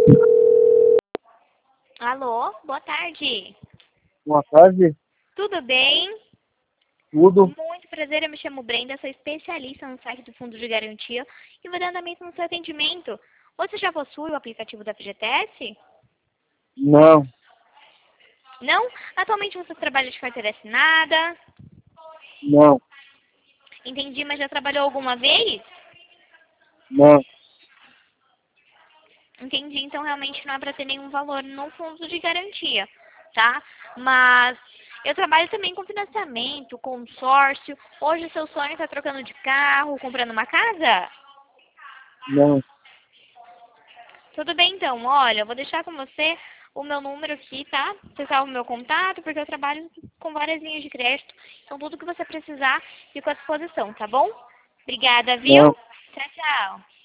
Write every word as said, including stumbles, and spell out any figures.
Alô, boa tarde. Boa tarde, Tudo bem? tudo. Muito prazer, eu me chamo Brenda, sou especialista no site do Fundo de Garantia e vou dar andamento no seu atendimento. Você já possui o aplicativo da F G T S? Não, Não? Atualmente você trabalha de carteira assinada? não, Entendi, mas já trabalhou alguma vez? não. Entendi, então realmente não é para ter nenhum valor no fundo de garantia, tá? Mas eu trabalho também com financiamento, consórcio. Hoje o seu sonho está trocando de carro, comprando uma casa? Não. Tudo bem então, olha, eu vou deixar com você o meu número aqui, tá? Você salva o meu contato, porque eu trabalho com várias linhas de crédito. Então tudo que você precisar, fico à disposição, tá bom? Obrigada, viu? Não. Tchau, tchau.